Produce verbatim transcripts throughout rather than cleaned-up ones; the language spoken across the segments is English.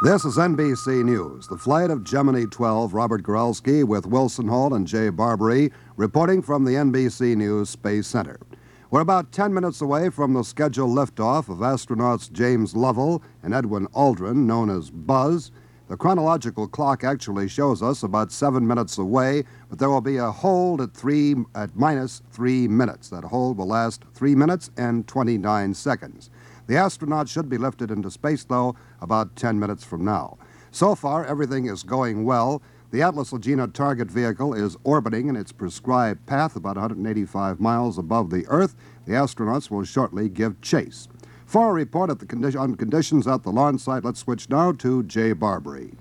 This is N B C News. The flight of Gemini twelve, Robert Goralski with Wilson Hall and Jay Barbary, reporting from the N B C News Space Center. We're about ten minutes away from the scheduled liftoff of astronauts James Lovell and Edwin Aldrin, known as Buzz. The chronological clock actually shows us about seven minutes away, but there will be a hold at three at minus three minutes. That hold will last three minutes and twenty-nine seconds. The astronauts should be lifted into space, though, about ten minutes from now. So far, everything is going well. The Atlas Agena target vehicle is orbiting in its prescribed path about one hundred eighty-five miles above the Earth. The astronauts will shortly give chase. For a report at the condi- on conditions at the launch site, let's switch now to Jay Barbary.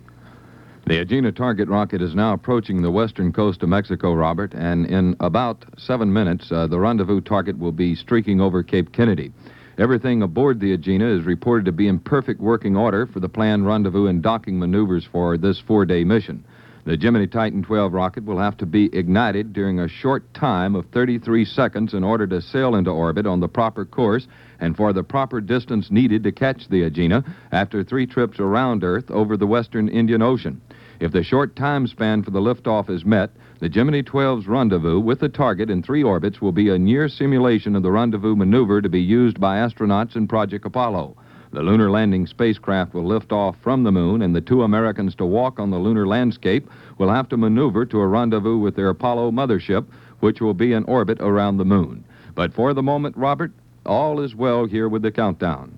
The Agena target rocket is now approaching the western coast of Mexico, Robert, and in about seven minutes, uh, the rendezvous target will be streaking over Cape Kennedy. Everything aboard the Agena is reported to be in perfect working order for the planned rendezvous and docking maneuvers for this four-day mission. The Gemini Titan twelve rocket will have to be ignited during a short time of thirty-three seconds in order to sail into orbit on the proper course and for the proper distance needed to catch the Agena after three trips around Earth over the western Indian Ocean. If the short time span for the liftoff is met, the Gemini twelve's rendezvous with the target in three orbits will be a near simulation of the rendezvous maneuver to be used by astronauts in Project Apollo. The lunar landing spacecraft will lift off from the moon, and the two Americans to walk on the lunar landscape will have to maneuver to a rendezvous with their Apollo mothership, which will be in orbit around the moon. But for the moment, Robert, all is well here with the countdown.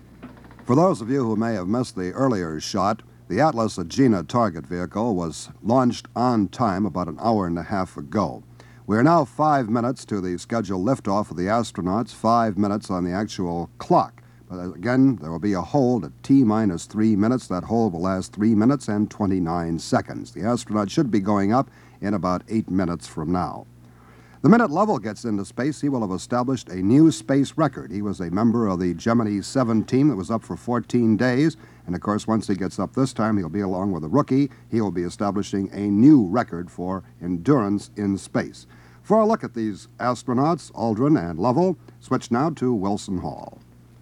For those of you who may have missed the earlier shot, the Atlas Agena target vehicle was launched on time about an hour and a half ago. We are now five minutes to the scheduled liftoff of the astronauts, five minutes on the actual clock. But again, there will be a hold at T minus three minutes. That hold will last three minutes and twenty-nine seconds. The astronaut should be going up in about eight minutes from now. The minute Lovell gets into space, he will have established a new space record. He was a member of the Gemini seven team that was up for fourteen days. And, of course, once he gets up this time, he'll be along with a rookie. He will be establishing a new record for endurance in space. For a look at these astronauts, Aldrin and Lovell, switch now to Wilson Hall.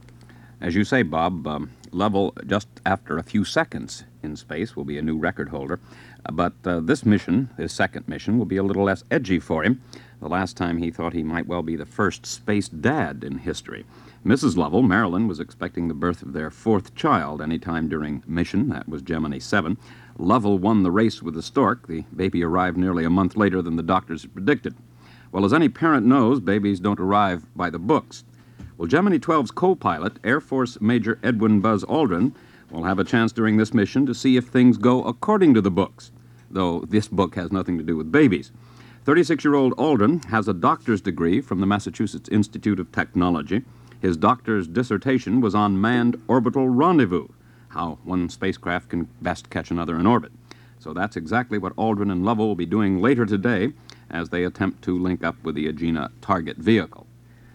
As you say, Bob, um, Lovell, just after a few seconds in space, will be a new record holder. Uh, but uh, this mission, his second mission, will be a little less edgy for him. The last time he thought he might well be the first space dad in history. Missus Lovell, Marilyn, was expecting the birth of their fourth child any time during mission. That was Gemini seven. Lovell won the race with the stork. The baby arrived nearly a month later than the doctors had predicted. Well, as any parent knows, babies don't arrive by the books. Well, Gemini twelve's co-pilot, Air Force Major Edwin Buzz Aldrin, will have a chance during this mission to see if things go according to the books, though this book has nothing to do with babies. thirty-six-year-old Aldrin has a doctor's degree from the Massachusetts Institute of Technology. His doctor's dissertation was on manned orbital rendezvous, how one spacecraft can best catch another in orbit. So that's exactly what Aldrin and Lovell will be doing later today as they attempt to link up with the Agena target vehicle.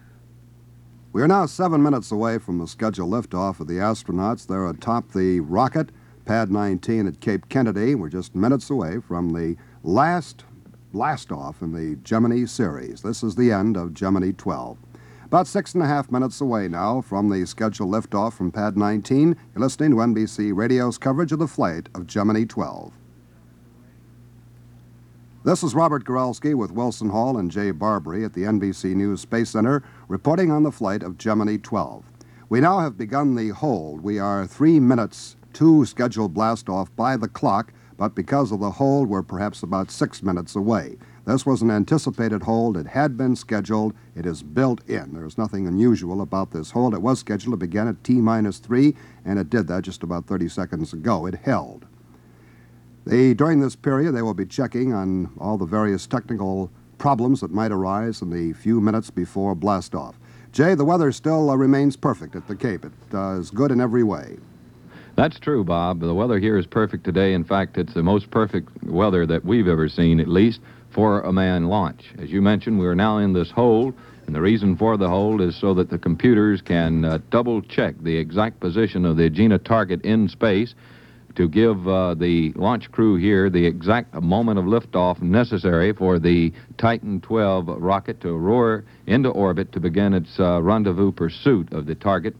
We are now seven minutes away from the scheduled liftoff of the astronauts. They're atop the rocket, Pad nineteen at Cape Kennedy. We're just minutes away from the last blast-off in the Gemini series. This is the end of Gemini twelve. About six and a half minutes away now from the scheduled liftoff from Pad nineteen. You're listening to N B C Radio's coverage of the flight of Gemini twelve. This is Robert Goralski with Wilson Hall and Jay Barbary at the N B C News Space Center reporting on the flight of Gemini twelve. We now have begun the hold. We are three minutes to scheduled blast-off by the clock, but because of the hold, we're perhaps about six minutes away. This was an anticipated hold. It had been scheduled. It is built in. There's nothing unusual about this hold. It was scheduled to begin at T minus three, and it did that just about thirty seconds ago. It held. They, during this period, they will be checking on all the various technical problems that might arise in the few minutes before blastoff. Jay, the weather still uh, remains perfect at the Cape. It uh, is good in every way. That's true, Bob. The weather here is perfect today. In fact, it's the most perfect weather that we've ever seen, at least, for a manned launch. As you mentioned, we are now in this hold, and the reason for the hold is so that the computers can uh, double-check the exact position of the Agena target in space to give uh, the launch crew here the exact moment of liftoff necessary for the Titan twelve rocket to roar into orbit to begin its uh, rendezvous pursuit of the target.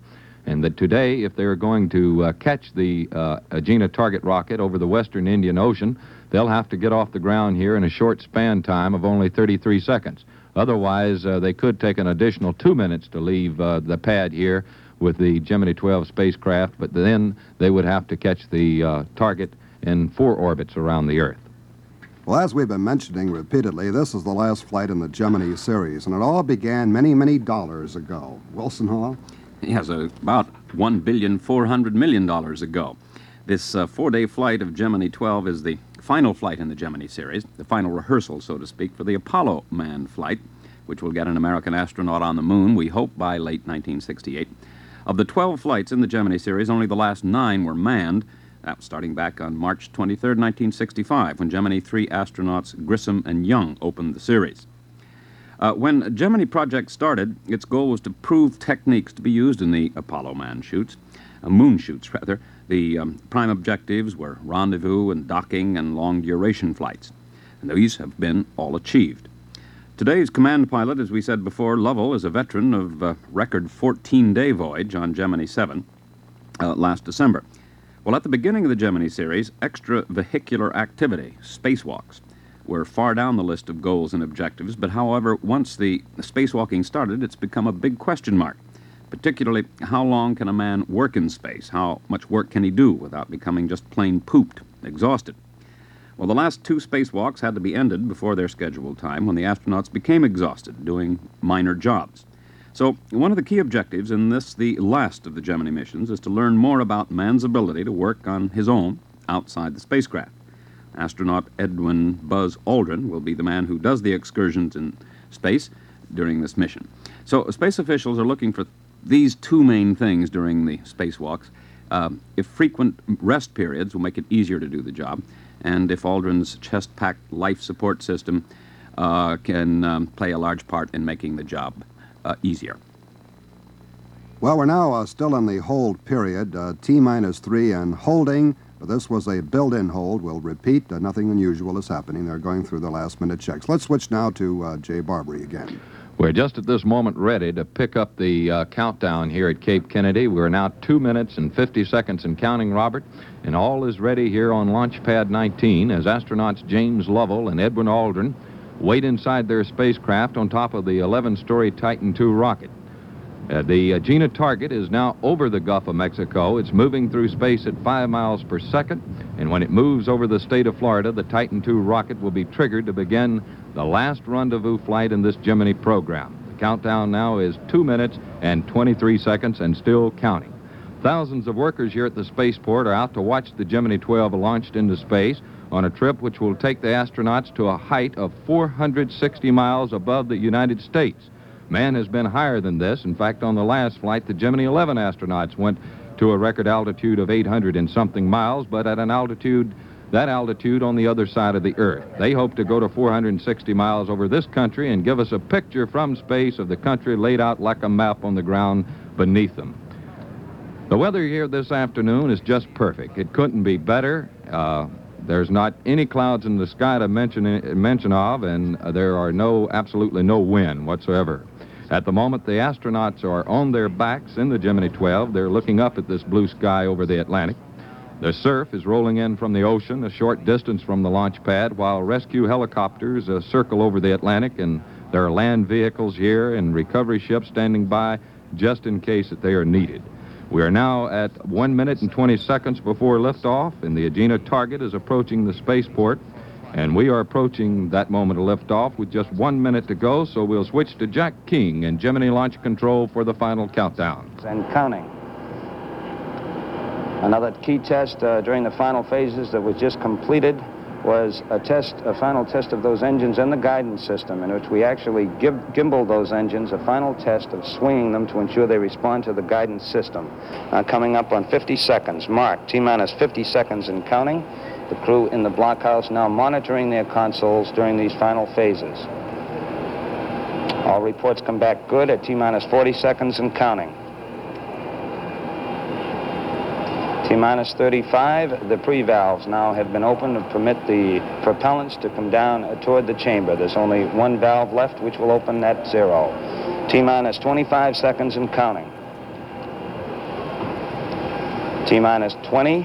And that today, if they're going to uh, catch the uh, Agena target rocket over the western Indian Ocean, they'll have to get off the ground here in a short span time of only thirty-three seconds. Otherwise, uh, they could take an additional two minutes to leave uh, the pad here with the Gemini twelve spacecraft, but then they would have to catch the uh, target in four orbits around the Earth. Well, as we've been mentioning repeatedly, this is the last flight in the Gemini series, and it all began many, many dollars ago. Wilson Hall? Yes, uh, about one billion four hundred million dollars ago. This uh, four-day flight of Gemini twelve is the final flight in the Gemini series, the final rehearsal, so to speak, for the Apollo manned flight, which will get an American astronaut on the moon, we hope, by late nineteen sixty-eight. Of the twelve flights in the Gemini series, only the last nine were manned. That was starting back on March twenty-third, nineteen sixty-five, when Gemini three astronauts Grissom and Young opened the series. Uh, when Gemini project started, its goal was to prove techniques to be used in the Apollo manned shoots, uh, moon shoots, rather. The um, prime objectives were rendezvous and docking and long-duration flights, and these have been all achieved. Today's command pilot, as we said before, Lovell, is a veteran of a record fourteen-day voyage on Gemini seven uh, last December. Well, at the beginning of the Gemini series, extravehicular activity, spacewalks, were far down the list of goals and objectives, but however, once the spacewalking started, it's become a big question mark. Particularly, how long can a man work in space? How much work can he do without becoming just plain pooped, exhausted? Well, the last two spacewalks had to be ended before their scheduled time when the astronauts became exhausted doing minor jobs. So, one of the key objectives in this, the last of the Gemini missions, is to learn more about man's ability to work on his own outside the spacecraft. Astronaut Edwin Buzz Aldrin will be the man who does the excursions in space during this mission. So, space officials are looking for these two main things during the spacewalks. Uh, if frequent rest periods will make it easier to do the job, and if Aldrin's chest-packed life support system uh, can um, play a large part in making the job uh, easier. Well, we're now uh, still in the hold period, uh, T minus three and holding. But this was a built-in hold. We'll repeat, uh, nothing unusual is happening. They're going through the last-minute checks. Let's switch now to uh, Jay Barbary again. We're just at this moment ready to pick up the uh, countdown here at Cape Kennedy. We're now two minutes and fifty seconds and counting, Robert, and all is ready here on Launch Pad nineteen as astronauts James Lovell and Edwin Aldrin wait inside their spacecraft on top of the eleven-story Titan two rocket. Uh, the Agena target is now over the Gulf of Mexico. It's moving through space at five miles per second, and when it moves over the state of Florida, the Titan two rocket will be triggered to begin the last rendezvous flight in this Gemini program. The countdown now is two minutes and twenty-three seconds and still counting. Thousands of workers here at the spaceport are out to watch the Gemini twelve launched into space on a trip which will take the astronauts to a height of four hundred sixty miles above the United States. Man has been higher than this. In fact, on the last flight, the Gemini eleven astronauts went to a record altitude of eight hundred and something miles, but at an altitude, that altitude on the other side of the Earth. They hope to go to four hundred sixty miles over this country and give us a picture from space of the country laid out like a map on the ground beneath them. The weather here this afternoon is just perfect. It couldn't be better. Uh, there's not any clouds in the sky to mention, mention of, and uh, there are no, absolutely no wind whatsoever. At the moment, the astronauts are on their backs in the Gemini twelve. They're looking up at this blue sky over the Atlantic. The surf is rolling in from the ocean a short distance from the launch pad, while rescue helicopters uh, circle over the Atlantic, and there are land vehicles here and recovery ships standing by just in case that they are needed. We are now at one minute and twenty seconds before liftoff, and the Agena target is approaching the spaceport. And we are approaching that moment of liftoff with just one minute to go, so we'll switch to Jack King and Gemini Launch Control for the final countdown. And counting. Another key test uh, during the final phases that was just completed was a test, a final test of those engines and the guidance system, in which we actually give, gimbal those engines, a final test of swinging them to ensure they respond to the guidance system. Uh, coming up on fifty seconds, mark, T-minus fifty seconds and counting. The crew in the blockhouse now monitoring their consoles during these final phases. All reports come back good at T-minus forty seconds and counting. T-minus thirty-five, the pre-valves now have been opened to permit the propellants to come down toward the chamber. There's only one valve left, which will open at zero. T-minus twenty-five seconds and counting. T-minus twenty.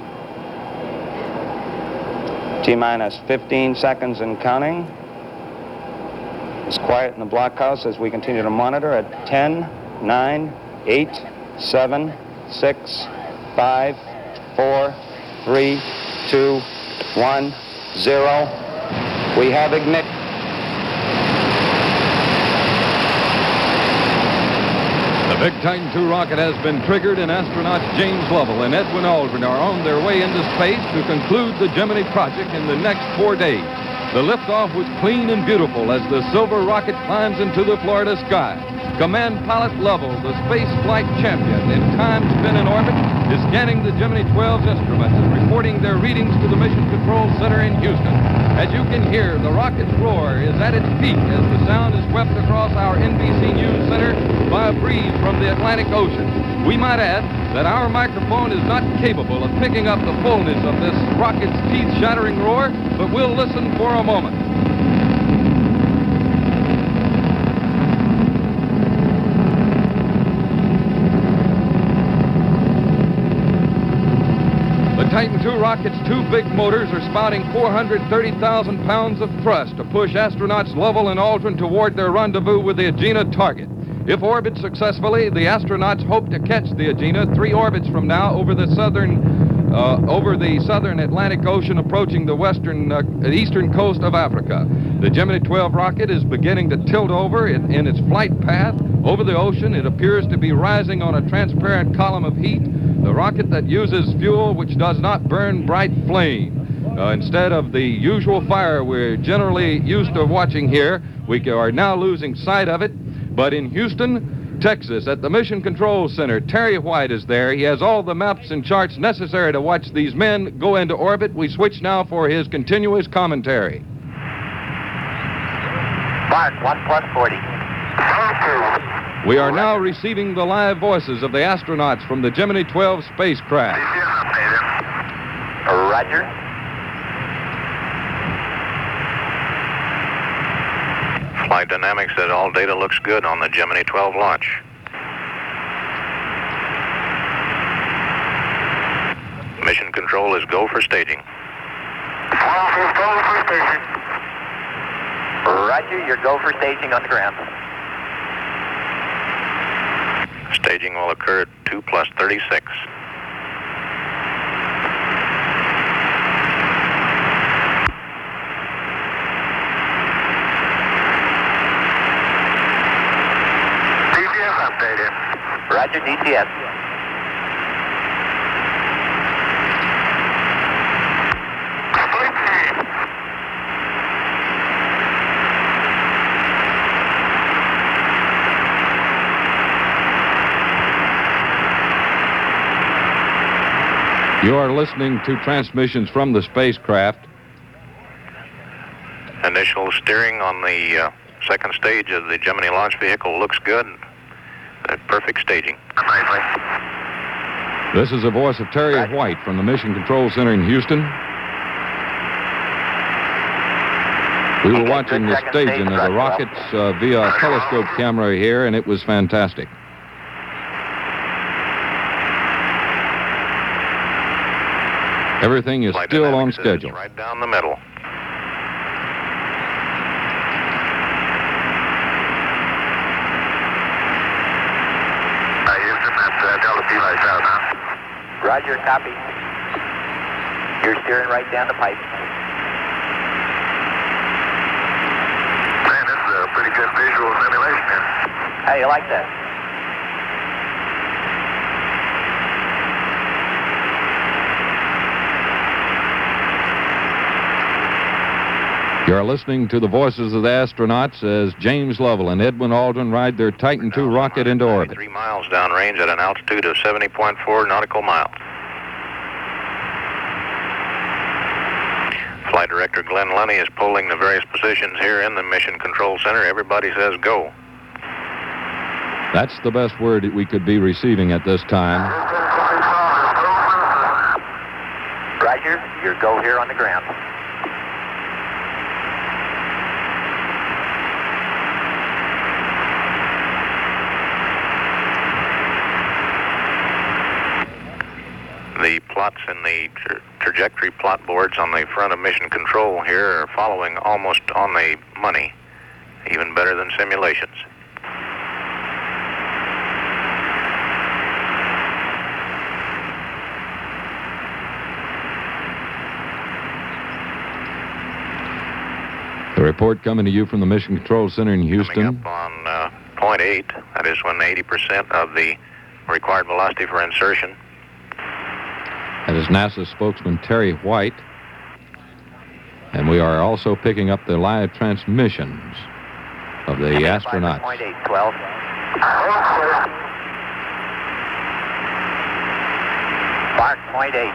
T-minus fifteen seconds and counting. It's quiet in the blockhouse as we continue to monitor at ten, nine, eight, seven, six, five, four, three, two, one, zero. We have ignition. The big Titan two rocket has been triggered, and astronauts James Lovell and Edwin Aldrin are on their way into space to conclude the Gemini project in the next four days. The liftoff was clean and beautiful as the silver rocket climbs into the Florida sky. Command Pilot Lovell, the space flight champion in time spent in orbit, is scanning the Gemini twelve's instruments and reporting their readings to the Mission Control Center in Houston. As you can hear, the rocket's roar is at its peak as the sound is swept across our N B C News Center by a breeze from the Atlantic Ocean. We might add that our microphone is not capable of picking up the fullness of this rocket's teeth-shattering roar, but we'll listen for a moment. The Titan two rocket's two big motors are spouting four hundred thirty thousand pounds of thrust to push astronauts Lovell and Aldrin toward their rendezvous with the Agena target. If orbited successfully, the astronauts hope to catch the Agena three orbits from now over the southern, uh, over the southern Atlantic Ocean, approaching the western, uh, eastern coast of Africa. The Gemini twelve rocket is beginning to tilt over in, in its flight path over the ocean. It appears to be rising on a transparent column of heat. The rocket that uses fuel which does not burn bright flame. Uh, instead of the usual fire we're generally used to watching here, we are now losing sight of it. But in Houston, Texas, at the Mission Control Center, Terry White is there. He has all the maps and charts necessary to watch these men go into orbit. We switch now for his continuous commentary. Mark, one plus forty. We are now receiving the live voices of the astronauts from the Gemini twelve spacecraft. Roger. Flight Dynamics said all data looks good on the Gemini twelve launch. Mission Control is go for staging. twelve is go for staging. Roger, you're go for staging on the ground. Staging will occur at two plus thirty-six. D T S updated. Roger, D T S. You are listening to transmissions from the spacecraft. Initial steering on the uh, second stage of the Gemini launch vehicle looks good. Uh, perfect staging. This is the voice of Terry White from the Mission Control Center in Houston. We were watching the staging of the rockets uh, via a telescope camera here, and it was fantastic. Everything is Flight still on Dynamics says schedule. Right down the middle. Houston, that's uh, Delta P lights out now. Roger, copy. You're steering right down the pipe. Man, this is a pretty good visual simulation here. How you like that? You're listening to the voices of the astronauts as James Lovell and Edwin Aldrin ride their Titan two rocket into orbit. Three miles downrange at an altitude of seventy point four nautical miles. Flight Director Glenn Lunny is polling the various positions here in the Mission Control Center. Everybody says go. That's the best word that we could be receiving at this time. Roger, your go here on the ground. The plots in the tra- trajectory plot boards on the front of mission control here are following almost on the money, even better than simulations. The report coming to you from the Mission Control Center in Houston. Coming up on uh, point eight, that is when eighty percent of the required velocity for insertion. That is NASA spokesman Terry White. And we are also picking up the live transmissions of the astronauts. point eight, twelve. Mark, point eight.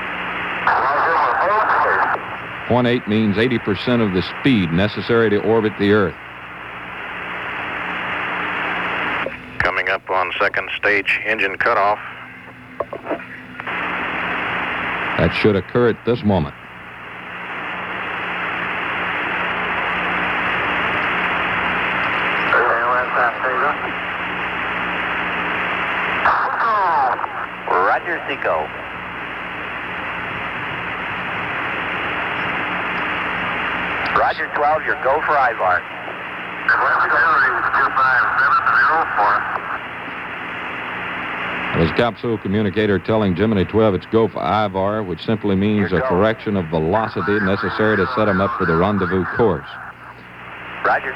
Point eight means eighty percent of the speed necessary to orbit the Earth. Coming up on second stage engine cutoff. That should occur at this moment. Roger, Seco. Roger, twelve, your go for I V A R. That was capsule communicator telling Gemini twelve it's go for I V A R, which simply means a correction of velocity necessary to set him up for the rendezvous course. Roger.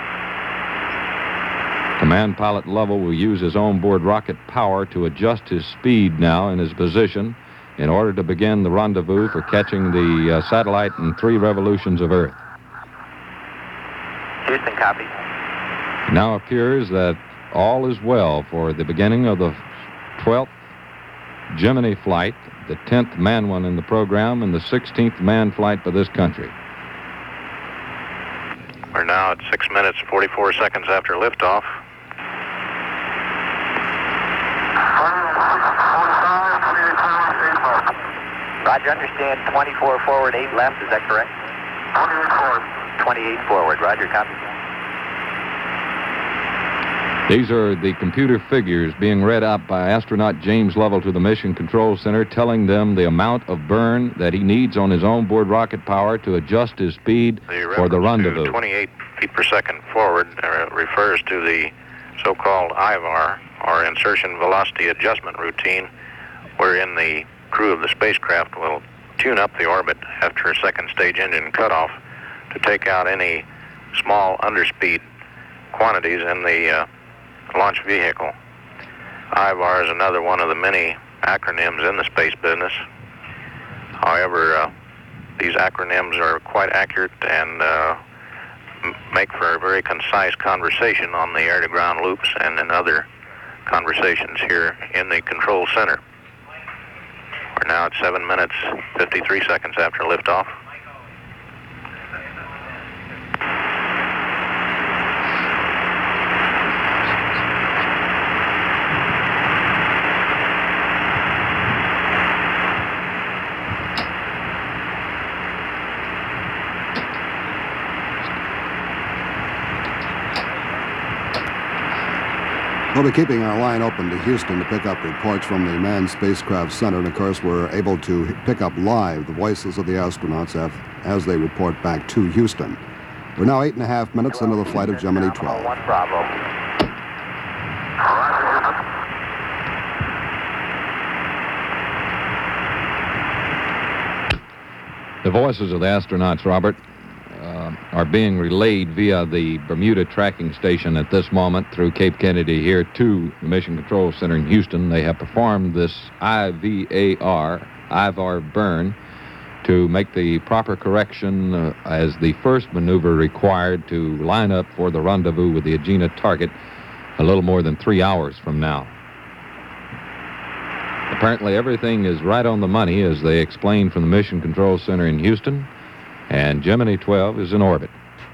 Command pilot Lovell will use his onboard rocket power to adjust his speed now in his position in order to begin the rendezvous for catching the uh, satellite in three revolutions of Earth. Houston, copy. It now appears that all is well for the beginning of the twelfth Gemini flight, the tenth manned one in the program, and the sixteenth manned flight for this country. We're now at six minutes, forty-four seconds after liftoff. Roger, understand twenty-four forward, eight left, is that correct? twenty-eight forward. twenty-eight forward, Roger, copy. These are the computer figures being read out by astronaut James Lovell to the Mission Control Center, telling them the amount of burn that he needs on his onboard rocket power to adjust his speed The for the reference to rendezvous. twenty-eight feet per second forward uh, refers to the so-called I V A R, or insertion velocity adjustment routine, wherein the crew of the spacecraft will tune up the orbit after a second stage engine cutoff to take out any small underspeed quantities in the uh, launch vehicle. I V A R is another one of the many acronyms in the space business. However, uh, these acronyms are quite accurate and uh, m- make for a very concise conversation on the air-to-ground loops and in other conversations here in the control center. We're now at seven minutes, fifty-three seconds after liftoff. We'll be keeping our line open to Houston to pick up reports from the Manned Spacecraft Center, and of course we're able to pick up live the voices of the astronauts as they report back to Houston. We're now eight and a half minutes into the flight of Gemini twelve. One Bravo. The voices of the astronauts, Robert, uh, are being relayed via the Bermuda tracking station at this moment through Cape Kennedy here to the Mission Control Center in Houston. They have performed this I V A R, I V A R burn, to make the proper correction uh, as the first maneuver required to line up for the rendezvous with the Agena target a little more than three hours from now. Apparently everything is right on the money, as they explained from the Mission Control Center in Houston, and Gemini twelve is in orbit.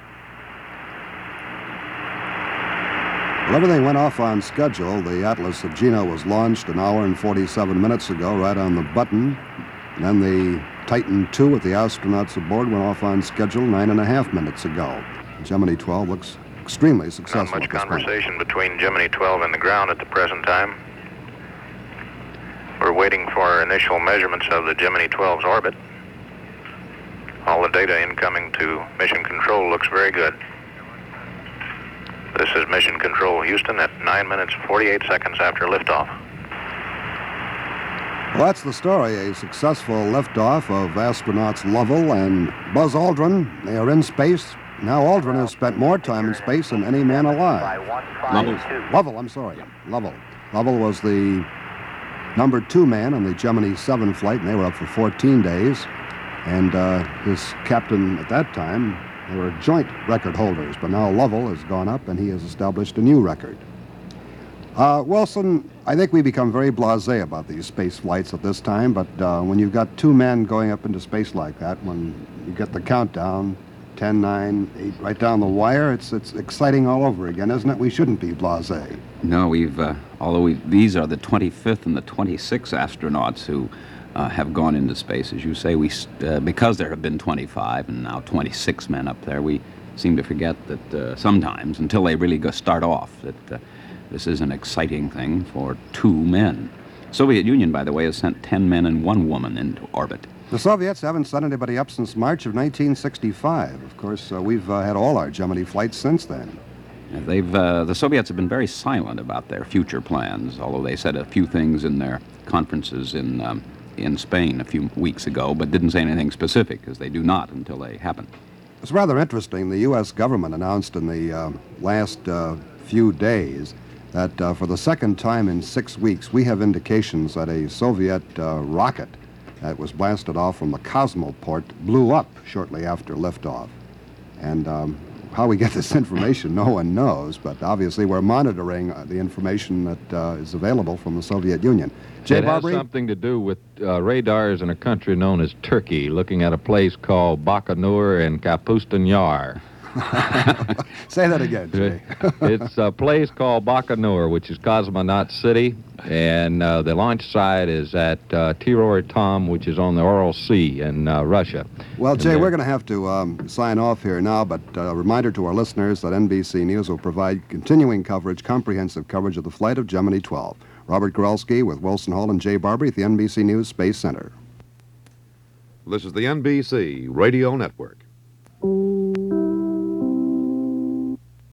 Well, everything went off on schedule. The Atlas Agena was launched an hour and forty-seven minutes ago, right on the button. And then the Titan two with the astronauts aboard went off on schedule nine and a half minutes ago. Gemini twelve looks extremely successful. Not much at this point. conversation between Gemini twelve and the ground at the present time. We're waiting for initial measurements of the Gemini twelve's orbit. All the data incoming to Mission Control looks very good. This is Mission Control Houston at nine minutes forty-eight seconds after liftoff. Well, that's the story. A successful liftoff of astronauts Lovell and Buzz Aldrin. They are in space. Now Aldrin has spent more time in space than any man alive. Lovell. Lovell, I'm sorry. Lovell. Lovell was the number two man on the Gemini seven flight, and they were up for fourteen days. And uh, his captain at that time, they were joint record holders. But now Lovell has gone up, and he has established a new record. Uh, Wilson, I think we become very blasé about these space flights at this time, but uh, when you've got two men going up into space like that, when you get the countdown, ten, nine, eight, right down the wire, it's it's exciting all over again, isn't it? We shouldn't be blasé. No, we've, uh, although we these are the twenty-fifth and the twenty-sixth astronauts who uh, have gone into space. As you say, we uh, because there have been twenty-five and now twenty-six men up there, we seem to forget that uh, sometimes, until they really go start off, that uh, this is an exciting thing for two men. Soviet Union, by the way, has sent ten men and one woman into orbit. The Soviets haven't sent anybody up since March of nineteen sixty-five. Of course, uh, we've uh, had all our Gemini flights since then. Uh, They've uh, the Soviets have been very silent about their future plans, although they said a few things in their conferences in um, in Spain a few weeks ago, but didn't say anything specific, because they do not until they happen. It's rather interesting. The U S government announced in the uh, last uh, few days that uh, for the second time in six weeks, we have indications that a Soviet uh, rocket that was blasted off from the Cosmoport blew up shortly after liftoff. And um, how we get this information, no one knows, but obviously we're monitoring uh, the information that uh, is available from the Soviet Union. Jay It has Barbary? something to do with uh, radars in a country known as Turkey, looking at a place called Bakanur and Kapustan Yar. Say that again, Jay. It's a place called Bakanur, which is Cosmonaut City, and uh, the launch site is at uh, Tiror Tom, which is on the Ural Sea in uh, Russia. Well, And Jay, there- we're going to have to um, sign off here now, but uh, a reminder to our listeners that N B C News will provide continuing coverage, comprehensive coverage of the flight of Gemini twelve. Robert Gorelsky with Wilson Hall and Jay Barbary at the N B C News Space Center. This is the N B C Radio Network.